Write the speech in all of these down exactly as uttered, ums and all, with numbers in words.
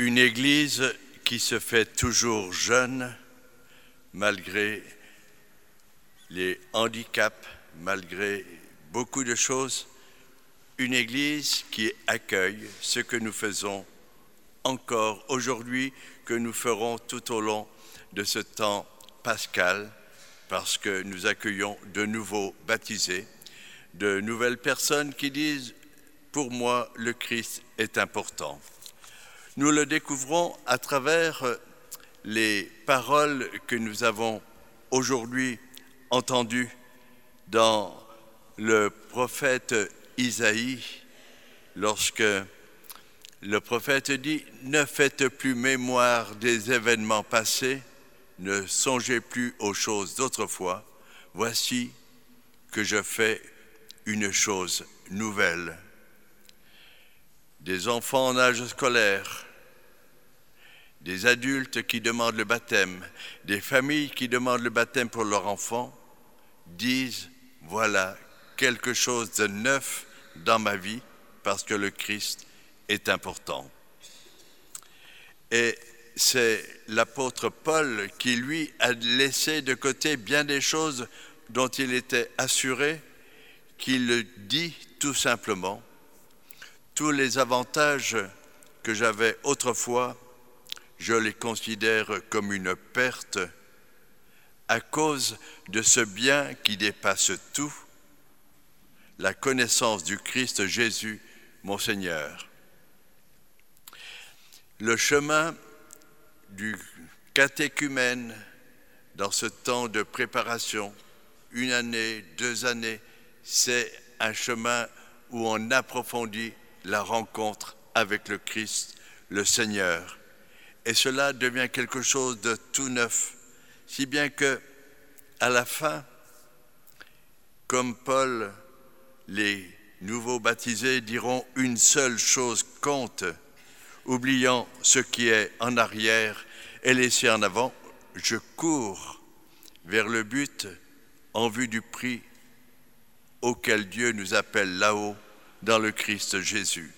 Une Église qui se fait toujours jeune malgré les handicaps, malgré beaucoup de choses. Une Église qui accueille ce que nous faisons encore aujourd'hui, que nous ferons tout au long de ce temps pascal, parce que nous accueillons de nouveaux baptisés, de nouvelles personnes qui disent « Pour moi, le Christ est important ». Nous le découvrons à travers les paroles que nous avons aujourd'hui entendues dans le prophète Isaïe, lorsque le prophète dit « Ne faites plus mémoire des événements passés, ne songez plus aux choses d'autrefois, voici que je fais une chose nouvelle. » Des enfants en âge scolaire, des adultes qui demandent le baptême, des familles qui demandent le baptême pour leurs enfants, disent « Voilà quelque chose de neuf dans ma vie parce que le Christ est important. » Et c'est l'apôtre Paul qui, lui, a laissé de côté bien des choses dont il était assuré, qui le dit tout simplement. Tous les avantages que j'avais autrefois, je les considère comme une perte à cause de ce bien qui dépasse tout, la connaissance du Christ Jésus, mon Seigneur. Le chemin du catéchumène dans ce temps de préparation, une année, deux années, c'est un chemin où on approfondit la rencontre avec le Christ, le Seigneur. Et cela devient quelque chose de tout neuf, si bien que, à la fin, comme Paul, les nouveaux baptisés diront une seule chose compte, oubliant ce qui est en arrière et laissé en avant, je cours vers le but en vue du prix auquel Dieu nous appelle là-haut dans le Christ Jésus.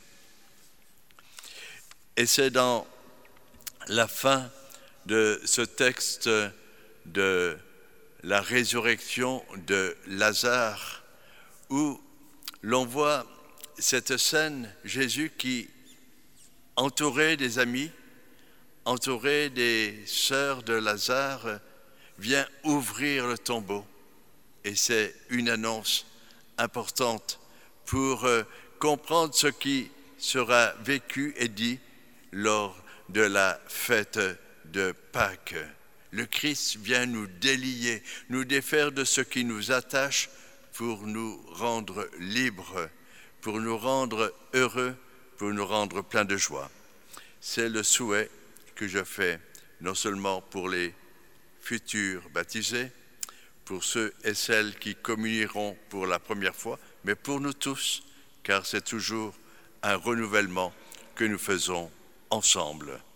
Et c'est dans la fin de ce texte de la résurrection de Lazare où l'on voit cette scène, Jésus qui, entouré des amis, entouré des sœurs de Lazare, vient ouvrir le tombeau. Et c'est une annonce importante pour euh, comprendre ce qui sera vécu et dit lors de la fête de Pâques. Le Christ vient nous délier, nous défaire de ce qui nous attache pour nous rendre libres, pour nous rendre heureux, pour nous rendre pleins de joie. C'est le souhait que je fais, non seulement pour les futurs baptisés, pour ceux et celles qui communieront pour la première fois, mais pour nous tous, car c'est toujours un renouvellement que nous faisons ensemble.